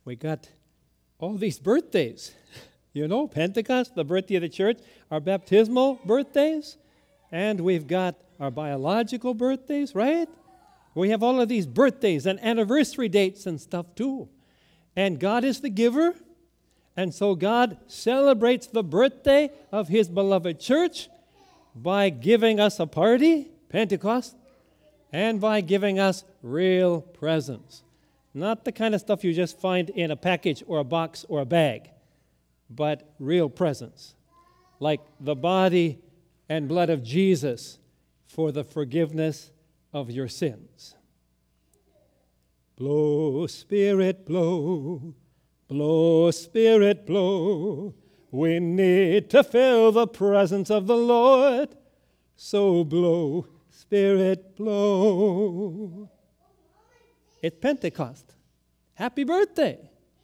we got all these birthdays. You know, Pentecost, the birthday of the church, our baptismal birthdays, and we've got our biological birthdays, right? We have all of these birthdays and anniversary dates and stuff too. And God is the giver, and so God celebrates the birthday of His beloved church by giving us a party, Pentecost, and by giving us real presents. Not the kind of stuff you just find in a package or a box or a bag, but real presents, like the body and blood of Jesus for the forgiveness of your sins. Blow, Spirit, blow. Blow, Spirit, blow. We need to feel the presence of the Lord. So blow, Spirit, blow. It's Pentecost. Happy birthday.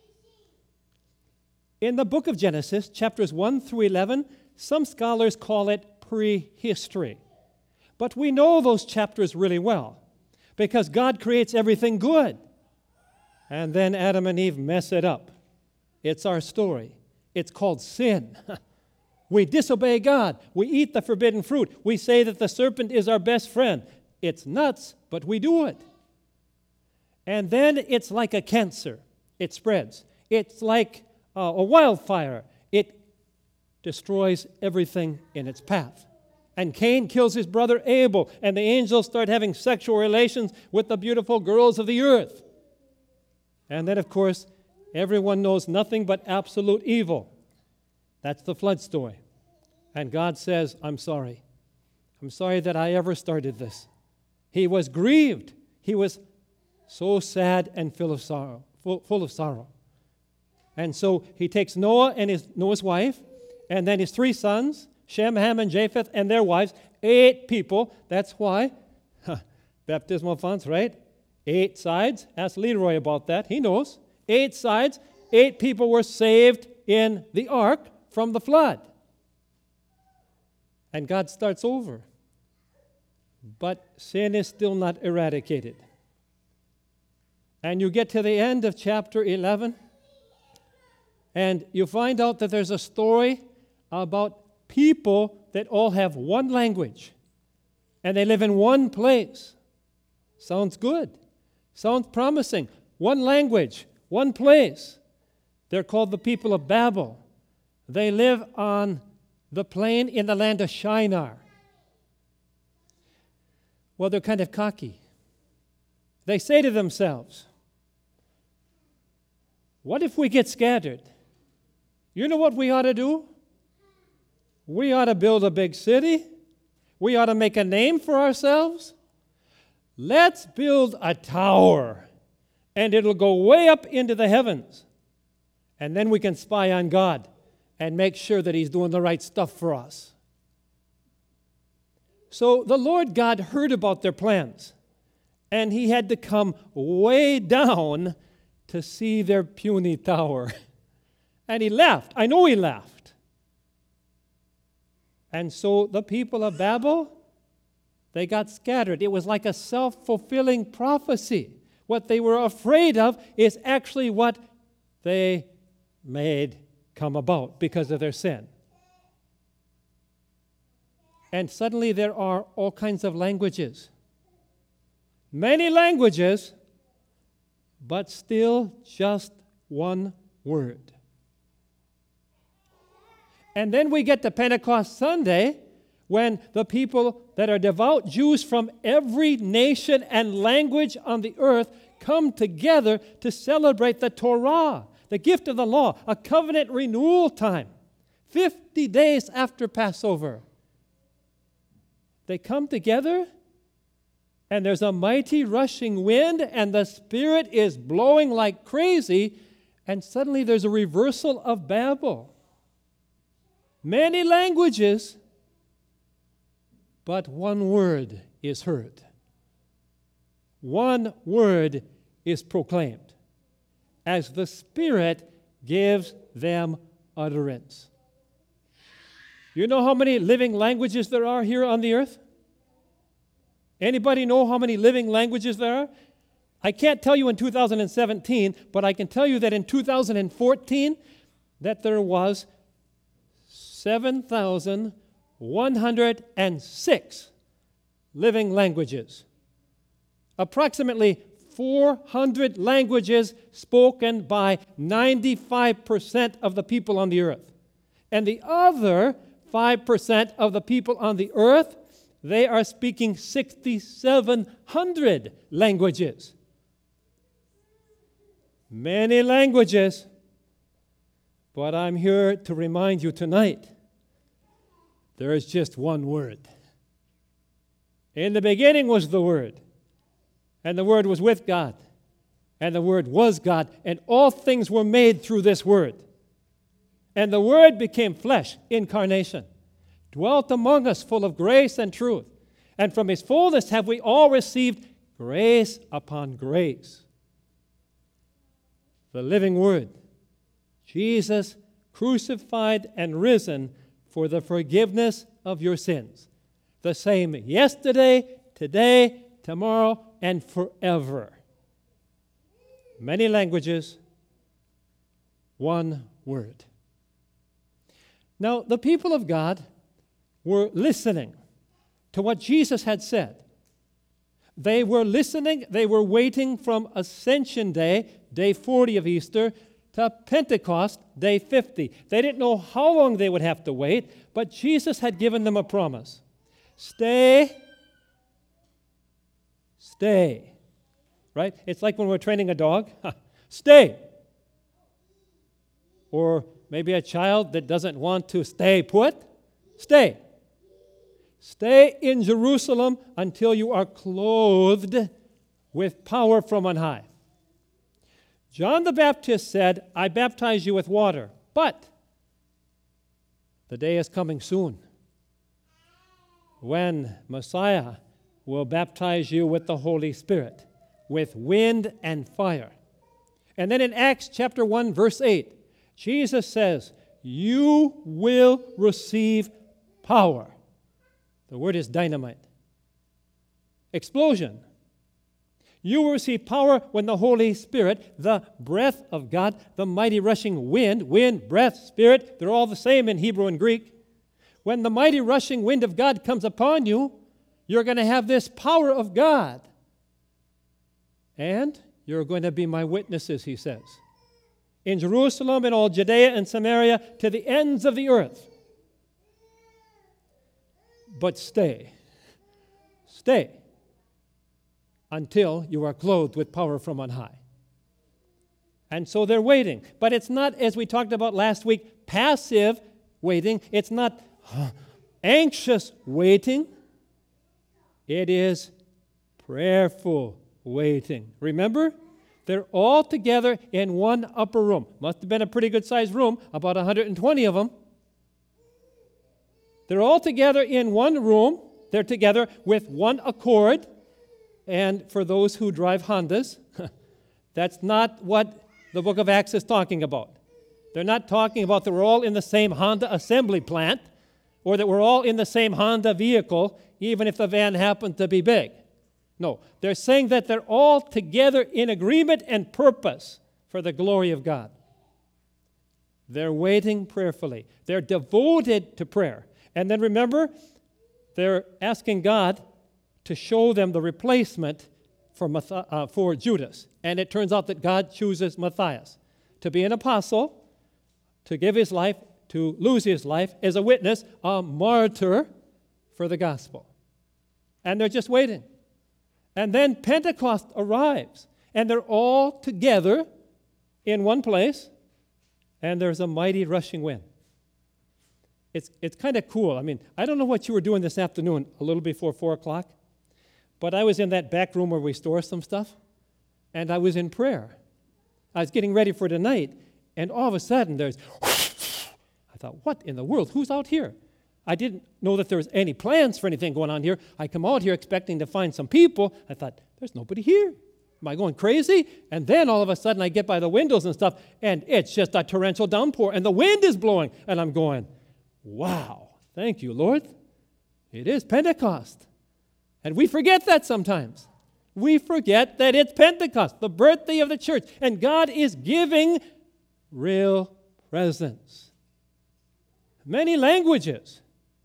In the book of Genesis, chapters 1 through 11, some scholars call it prehistory. But we know those chapters really well because God creates everything good. And then Adam and Eve mess it up. It's our story. It's called sin. We disobey God. We eat the forbidden fruit. We say that the serpent is our best friend. It's nuts, but we do it. And then it's like a cancer. It spreads. It's like a wildfire. It destroys everything in its path. And Cain kills his brother Abel, and the angels start having sexual relations with the beautiful girls of the earth. And then, of course, everyone knows nothing but absolute evil. That's the flood story. And God says, I'm sorry. I'm sorry that I ever started this. He was grieved. He was so sad and full of sorrow. And so he takes Noah and Noah's wife, and then his 3 sons, Shem, Ham, and Japheth, and their wives, 8 people. That's why, baptismal fonts, right? 8 sides. Ask Leroy about that. He knows. 8 sides. 8 people were saved in the ark from the flood. And God starts over. But sin is still not eradicated. And you get to the end of chapter 11, and you find out that there's a story about people that all have one language, and they live in one place. Sounds good. Sounds promising. One language, one place. They're called the people of Babel. They live on the plain in the land of Shinar. Well, they're kind of cocky. They say to themselves, what if we get scattered? You know what we ought to do? We ought to build a big city. We ought to make a name for ourselves. Let's build a tower, and it'll go way up into the heavens. And then we can spy on God and make sure that He's doing the right stuff for us. So the Lord God heard about their plans, and He had to come way down to see their puny tower. And He laughed. I know He laughed. And so the people of Babel, they got scattered. It was like a self-fulfilling prophecy. What they were afraid of is actually what they made come about because of their sin. And suddenly there are all kinds of languages. Many languages, but still just one word. And then we get to Pentecost Sunday, when the people that are devout Jews from every nation and language on the earth come together to celebrate the Torah, the gift of the law, a covenant renewal time, 50 days after Passover. They come together, and there's a mighty rushing wind, and the Spirit is blowing like crazy, and suddenly there's a reversal of Babel. Many languages, but one word is heard. One word is proclaimed as the Spirit gives them utterance. You know how many living languages there are here on the earth? Anybody know how many living languages there are? I can't tell you in 2017, but I can tell you that in 2014, that there was 7,106 living languages. Approximately 400 languages spoken by 95% of the people on the earth. And the other 5% of the people on the earth, they are speaking 6,700 languages. Many languages, but I'm here to remind you tonight, there is just one word. In the beginning was the Word, and the Word was with God, and the Word was God, and all things were made through this Word. And the Word became flesh, incarnation, dwelt among us full of grace and truth. And from His fullness have we all received grace upon grace. The living Word, Jesus crucified and risen for the forgiveness of your sins. The same yesterday, today, tomorrow, and forever. Many languages, one word. Now, the people of God were listening to what Jesus had said. They were listening, they were waiting from Ascension Day, day 40 of Easter, to Pentecost, day 50. They didn't know how long they would have to wait, but Jesus had given them a promise. Stay. Right? It's like when we're training a dog. Stay. Or maybe a child that doesn't want to stay put. Stay. Stay in Jerusalem until you are clothed with power from on high. John the Baptist said, I baptize you with water, but the day is coming soon when Messiah will baptize you with the Holy Spirit, with wind and fire. And then in Acts chapter 1, verse 8, Jesus says, you will receive power. The word is dynamite. Explosion. You will receive power when the Holy Spirit, the breath of God, the mighty rushing wind, breath, spirit, they're all the same in Hebrew and Greek. When the mighty rushing wind of God comes upon you, you're going to have this power of God. And you're going to be my witnesses, he says, in Jerusalem, in all Judea and Samaria, to the ends of the earth. But stay until you are clothed with power from on high. And so they're waiting. But it's not, as we talked about last week, passive waiting. It's not anxious waiting. It is prayerful waiting. Remember? They're all together in one upper room. Must have been a pretty good sized room, about 120 of them. They're all together in one room. They're together with one accord. And for those who drive Hondas, that's not what the book of Acts is talking about. They're not talking about that we're all in the same Honda assembly plant or that we're all in the same Honda vehicle, even if the van happened to be big. No, they're saying that they're all together in agreement and purpose for the glory of God. They're waiting prayerfully. They're devoted to prayer. And then remember, they're asking God to show them the replacement for Judas. And it turns out that God chooses Matthias to be an apostle, to give his life, to lose his life as a witness, a martyr for the gospel. And they're just waiting. And then Pentecost arrives, and they're all together in one place, and there's a mighty rushing wind. It's kind of cool. I mean, I don't know what you were doing this afternoon, a little before 4 o'clock, but I was in that back room where we store some stuff, and I was in prayer. I was getting ready for tonight, and all of a sudden there's, I thought, what in the world? Who's out here? I didn't know that there was any plans for anything going on here. I come out here expecting to find some people. I thought, there's nobody here. Am I going crazy? And then all of a sudden I get by the windows and stuff, and it's just a torrential downpour, and the wind is blowing, and I'm going, wow, thank you, Lord. It is Pentecost. And we forget that sometimes. we forget that it's Pentecost, the birthday of the church, and God is giving real presents. Many languages,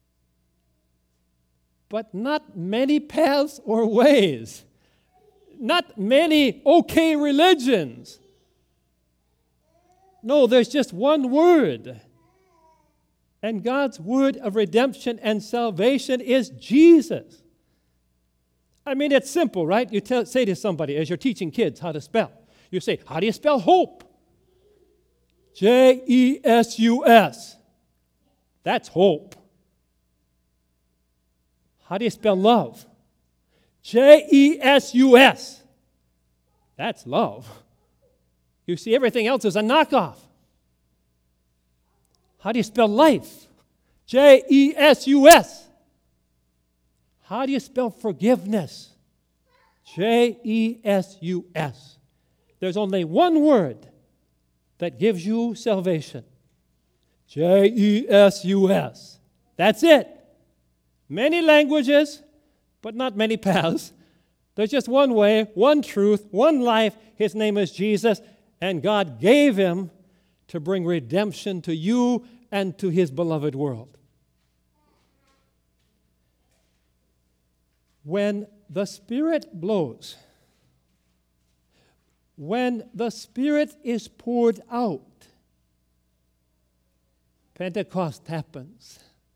but not many paths or ways. Not many okay religions. No, there's just one word. And God's word of redemption and salvation is Jesus. I mean, it's simple, right? You say to somebody as you're teaching kids how to spell. You say, how do you spell hope? J-E-S-U-S. That's hope. How do you spell love? J-E-S-U-S. That's love. You see, everything else is a knockoff. How do you spell life? J-E-S-U-S. How do you spell forgiveness? J-E-S-U-S. There's only one word that gives you salvation. J-E-S-U-S. That's it. Many languages, but not many paths. There's just one way, one truth, one life. His name is Jesus, and God gave him to bring redemption to you and to his beloved world. When the Spirit blows, when the Spirit is poured out, Pentecost happens.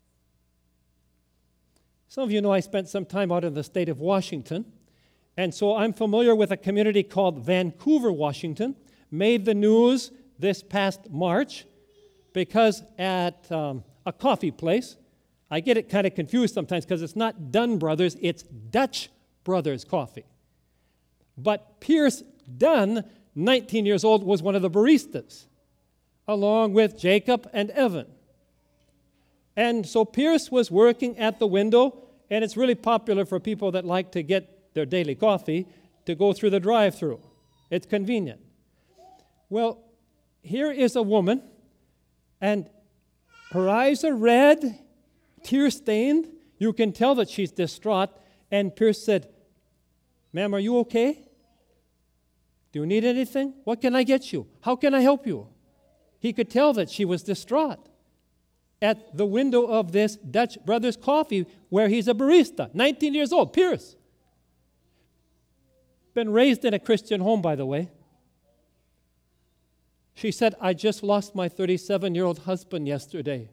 Some of you know I spent some time out in the state of Washington, and so I'm familiar with a community called Vancouver, Washington. Made the news this past March because at a coffee place, I get it kind of confused sometimes because it's not Dunn Brothers, it's Dutch Brothers Coffee. But Pierce Dunn, 19 years old, was one of the baristas, along with Jacob and Evan. And so Pierce was working at the window, and it's really popular for people that like to get their daily coffee to go through the drive-thru. It's convenient. Well, here is a woman, and her eyes are red, tear-stained. You can tell that she's distraught. And Pierce said, "Ma'am, are you okay? Do you need anything? What can I get you? How can I help you?" He could tell that she was distraught at the window of this Dutch Brothers Coffee where he's a barista, 19 years old, Pierce. Been raised in a Christian home, by the way. She said, "I just lost my 37-year-old husband yesterday."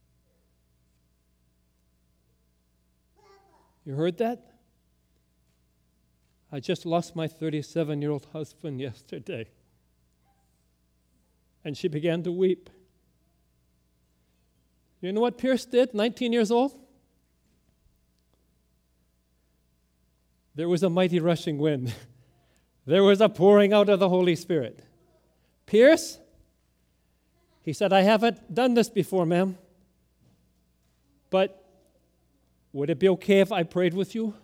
You heard that? "I just lost my 37-year-old husband yesterday." And she began to weep. You know what Pierce did, 19 years old? There was a mighty rushing wind. There was a pouring out of the Holy Spirit. "Pierce," he said, "I haven't done this before, ma'am, but would it be okay if I prayed with you?"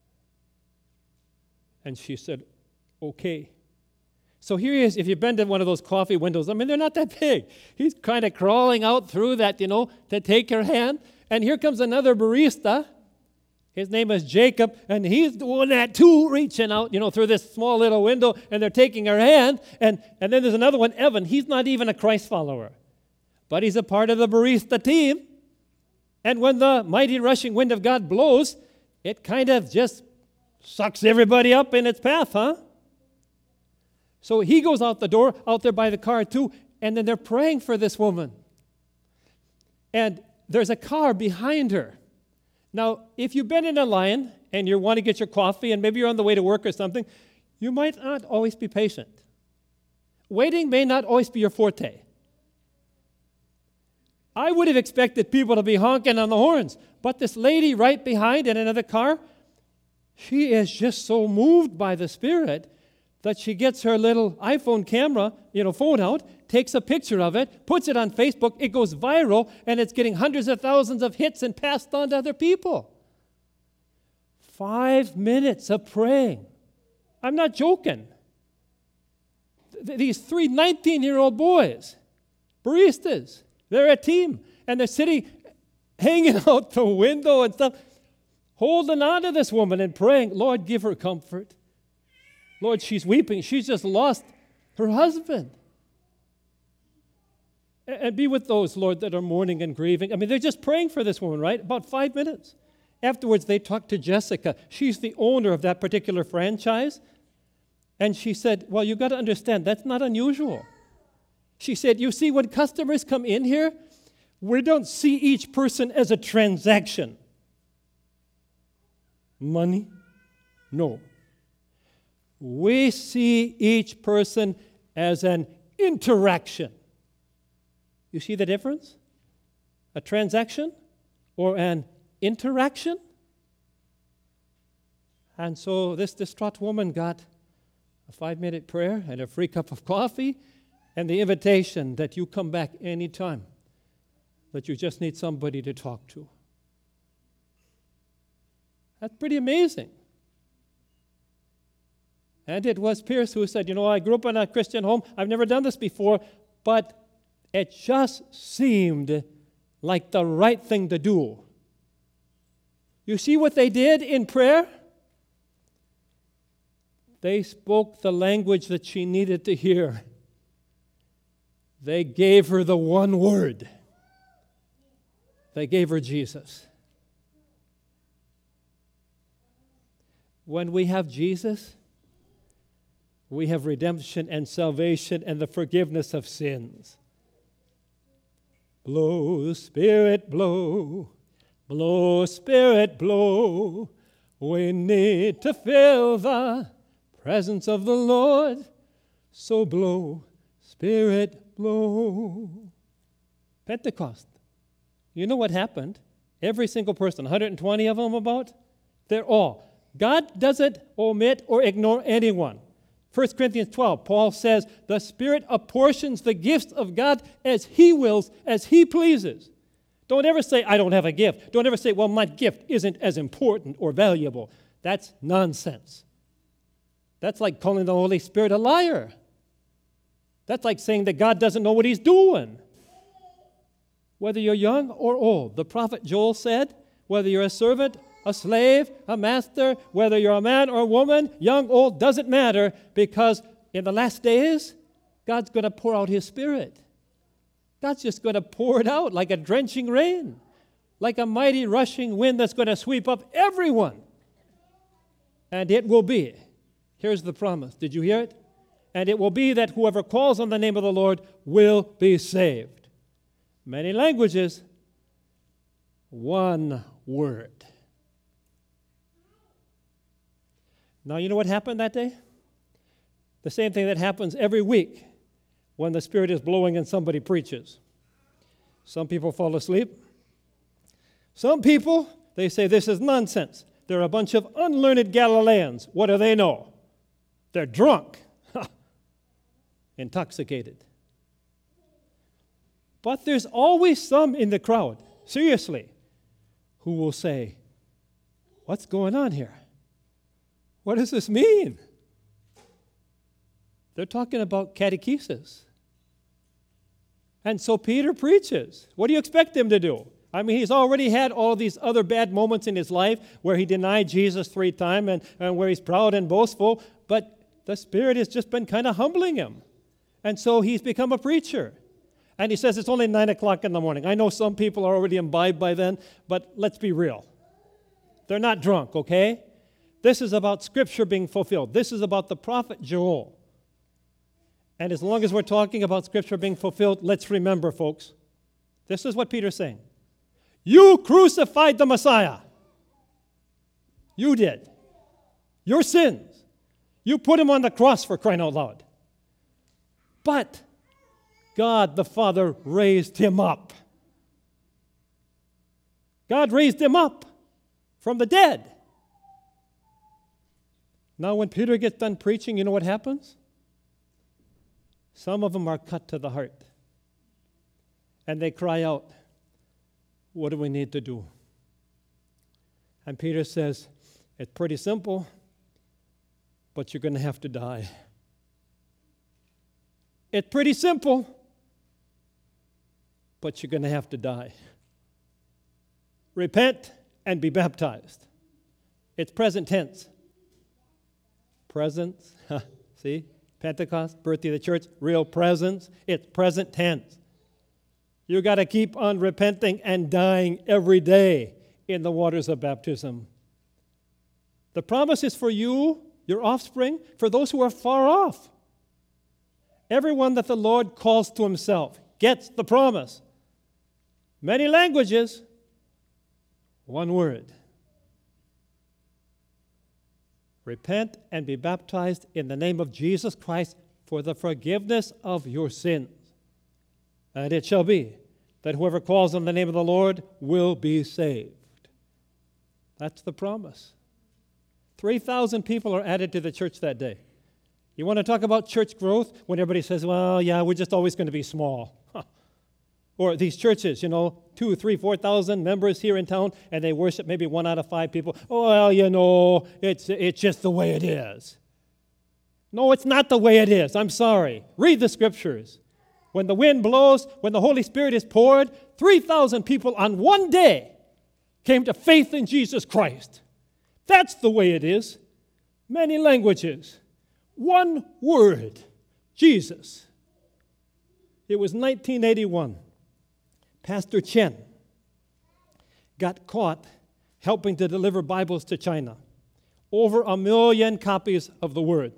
And she said, "Okay." So here he is. If you've been to one of those coffee windows, I mean, they're not that big. He's kind of crawling out through that, to take her hand. And here comes another barista. His name is Jacob, and he's doing that too, reaching out, through this small little window, and they're taking her hand. And then there's another one, Evan. He's not even a Christ follower, but he's a part of the barista team. And when the mighty rushing wind of God blows, it kind of just sucks everybody up in its path, huh? So he goes out the door, out there by the car too, and then they're praying for this woman. And there's a car behind her. Now, if you've been in a line and you want to get your coffee and maybe you're on the way to work or something, you might not always be patient. Waiting may not always be your forte. I would have expected people to be honking on the horns, but this lady right behind in another car, she is just so moved by the Spirit that she gets her little iPhone camera, phone out, takes a picture of it, puts it on Facebook, it goes viral, and it's getting hundreds of thousands of hits and passed on to other people. 5 minutes of praying. I'm not joking. These 3 19-year-old boys, baristas, they're a team, and they're sitting, hanging out the window and stuff, holding on to this woman and praying, "Lord, give her comfort. Lord, she's weeping. She's just lost her husband. And be with those, Lord, that are mourning and grieving. I mean, they're just praying for this woman, right? About 5 minutes. Afterwards, they talked to Jessica. She's the owner of that particular franchise. And she said, well, you've got to understand, that's not unusual. She said, you see, when customers come in here, we don't see each person as a transaction. Money? No. We see each person as an interaction. You see the difference? A transaction or an interaction? And so this distraught woman got a 5-minute prayer and a free cup of coffee and the invitation that you come back anytime, that you just need somebody to talk to. That's pretty amazing. And it was Pierce who said, I grew up in a Christian home. I've never done this before, but it just seemed like the right thing to do. You see what they did in prayer? They spoke the language that she needed to hear. They gave her the one word. They gave her Jesus. When we have Jesus, we have redemption and salvation and the forgiveness of sins. Blow, Spirit, blow. Blow, Spirit, blow. We need to feel the presence of the Lord. So blow, Spirit, blow. Pentecost. You know what happened? Every single person, 120 of them about, they're all. God doesn't omit or ignore anyone. 1 Corinthians 12, Paul says, the Spirit apportions the gifts of God as He wills, as He pleases. Don't ever say, I don't have a gift. Don't ever say, well, my gift isn't as important or valuable. That's nonsense. That's like calling the Holy Spirit a liar. That's like saying that God doesn't know what He's doing. Whether you're young or old, the prophet Joel said, whether you're a servant, a slave, a master, whether you're a man or a woman, young, old, doesn't matter, because in the last days, God's going to pour out His Spirit. God's just going to pour it out like a drenching rain, like a mighty rushing wind that's going to sweep up everyone. And it will be. Here's the promise. Did you hear it? And it will be that whoever calls on the name of the Lord will be saved. Many languages, one word. Now, you know what happened that day? The same thing that happens every week when the Spirit is blowing and somebody preaches. Some people fall asleep. Some people, they say this is nonsense. They're a bunch of unlearned Galileans. What do they know? They're drunk, intoxicated. But there's always some in the crowd, seriously, who will say, what's going on here? What does this mean? They're talking about catechesis. And so Peter preaches. What do you expect him to do? I mean, he's already had all these other bad moments in his life where he denied Jesus 3 times and where he's proud and boastful, but the Spirit has just been kind of humbling him. And so he's become a preacher. And he says it's only 9 o'clock in the morning. I know some people are already imbibed by then, but let's be real. They're not drunk, okay? This is about Scripture being fulfilled. This is about the prophet Joel. And as long as we're talking about Scripture being fulfilled, let's remember, folks, this is what Peter's saying. You crucified the Messiah. You did. Your sins. You put him on the cross, for crying out loud. But God the Father raised him up. God raised him up from the dead. Now, when Peter gets done preaching, you know what happens? Some of them are cut to the heart. And they cry out, what do we need to do? And Peter says, it's pretty simple, but you're going to have to die. It's pretty simple, but you're going to have to die. Repent and be baptized. It's present tense. Presence. See? Pentecost, birthday of the church, real presence. It's present tense. You got to keep on repenting and dying every day in the waters of baptism. The promise is for you, your offspring, for those who are far off. Everyone that the Lord calls to himself gets the promise. Many languages, one word. Repent and be baptized in the name of Jesus Christ for the forgiveness of your sins. And it shall be that whoever calls on the name of the Lord will be saved. That's the promise. 3,000 people are added to the church that day. You want to talk about church growth when everybody says, well, yeah, we're just always going to be small. Or these churches, 2, 3, 4,000 members here in town, and they worship maybe 1 out of 5 people. Oh, well, it's just the way it is. No, it's not the way it is. I'm sorry. Read the scriptures. When the wind blows, when the Holy Spirit is poured, 3,000 people on one day came to faith in Jesus Christ. That's the way it is. Many languages. One word. Jesus. It was 1981. Pastor Chen got caught helping to deliver Bibles to China. Over 1 million copies of the Word.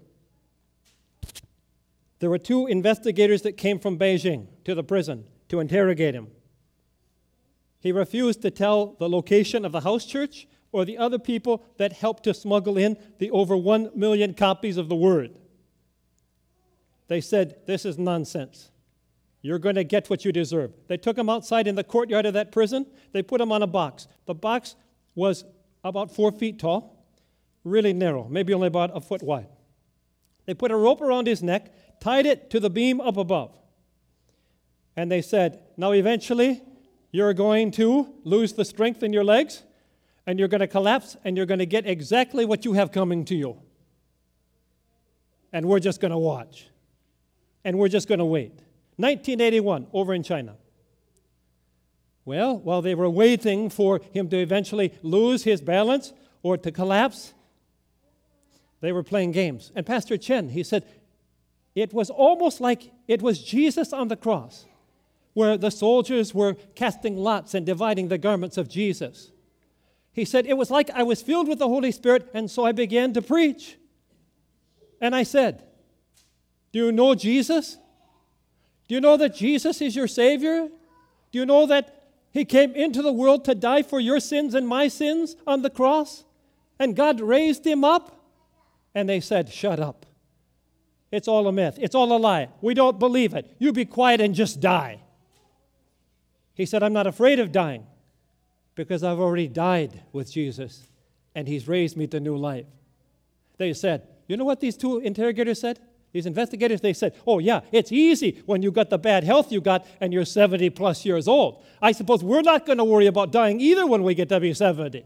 There were 2 investigators that came from Beijing to the prison to interrogate him. He refused to tell the location of the house church or the other people that helped to smuggle in the over 1 million copies of the Word. They said, this is nonsense. You're going to get what you deserve. They took him outside in the courtyard of that prison. They put him on a box. The box was about 4 feet tall, really narrow, maybe only about a foot wide. They put a rope around his neck, tied it to the beam up above. And they said, now eventually you're going to lose the strength in your legs, and you're going to collapse, and you're going to get exactly what you have coming to you. And we're just going to watch. And we're just going to wait. 1981, over in China. Well, while they were waiting for him to eventually lose his balance or to collapse, they were playing games. And Pastor Chen, he said, it was almost like it was Jesus on the cross, where the soldiers were casting lots and dividing the garments of Jesus. He said, it was like I was filled with the Holy Spirit, and so I began to preach. And I said, do you know Jesus? Do you know that Jesus is your Savior? Do you know that He came into the world to die for your sins and my sins on the cross? And God raised Him up? And they said, shut up. It's all a myth. It's all a lie. We don't believe it. You be quiet and just die. He said, I'm not afraid of dying because I've already died with Jesus and He's raised me to new life. They said, you know what these 2 interrogators said? These investigators, they said, oh yeah, it's easy when you got the bad health you got and you're 70 plus years old. I suppose we're not going to worry about dying either when we get to be 70.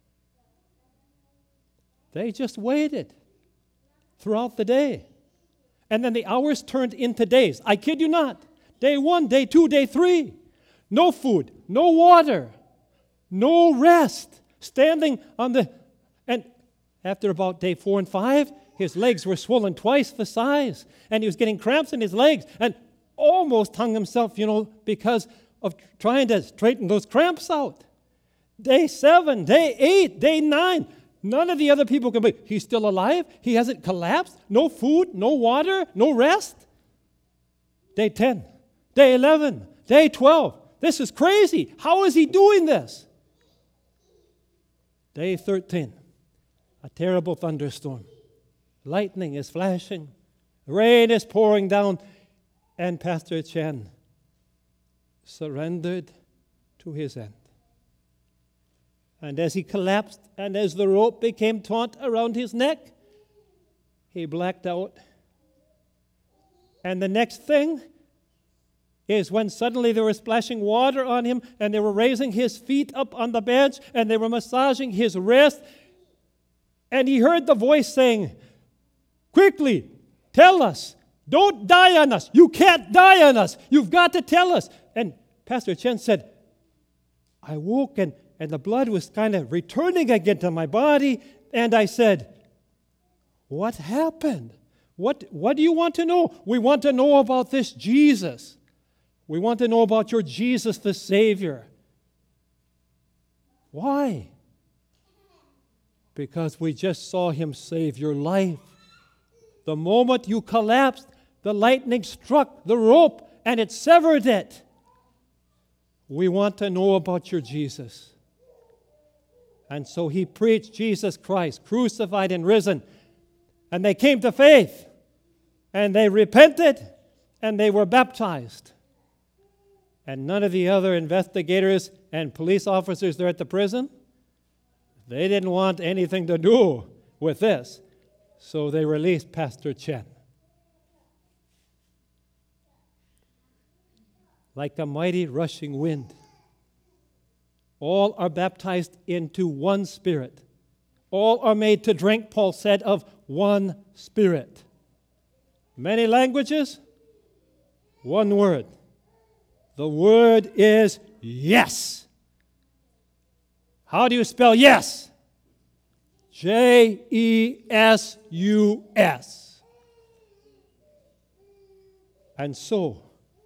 They just waited throughout the day. And then the hours turned into days. I kid you not. Day 1, day 2, day 3. No food, no water, no rest. Standing on the... And after about day 4 and 5, his legs were swollen twice the size, and he was getting cramps in his legs and almost hung himself, because of trying to straighten those cramps out. Day 7, day 8, day 9, none of the other people can believe. He's still alive? He hasn't collapsed? No food, no water, no rest? Day 10, day 11, day 12. This is crazy. How is he doing this? Day 13, a terrible thunderstorm. Lightning is flashing. Rain is pouring down. And Pastor Chen surrendered to his end. And as he collapsed and as the rope became taut around his neck, he blacked out. And the next thing is when suddenly they were splashing water on him and they were raising his feet up on the bench and they were massaging his wrist. And he heard the voice saying, quickly, tell us. Don't die on us. You can't die on us. You've got to tell us. And Pastor Chen said, I woke and the blood was kind of returning again to my body. And I said, What happened? What do you want to know? We want to know about this Jesus. We want to know about your Jesus the Savior. Why? Because we just saw him save your life. The moment you collapsed, the lightning struck the rope and it severed it. We want to know about your Jesus. And so he preached Jesus Christ, crucified and risen. And they came to faith. And they repented. And they were baptized. And none of the other investigators and police officers there at the prison, they didn't want anything to do with this. So they released Pastor Chen. Like a mighty rushing wind, all are baptized into one Spirit. All are made to drink, Paul said, of one Spirit. Many languages, one word. The word is yes. How do you spell yes? J-E-S-U-S. And so,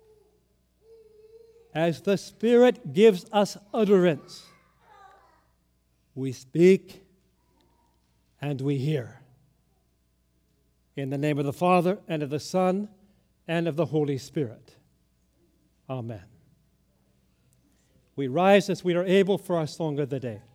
as the Spirit gives us utterance, we speak and we hear. In the name of the Father, and of the Son, and of the Holy Spirit. Amen. We rise as we are able for our song of the day.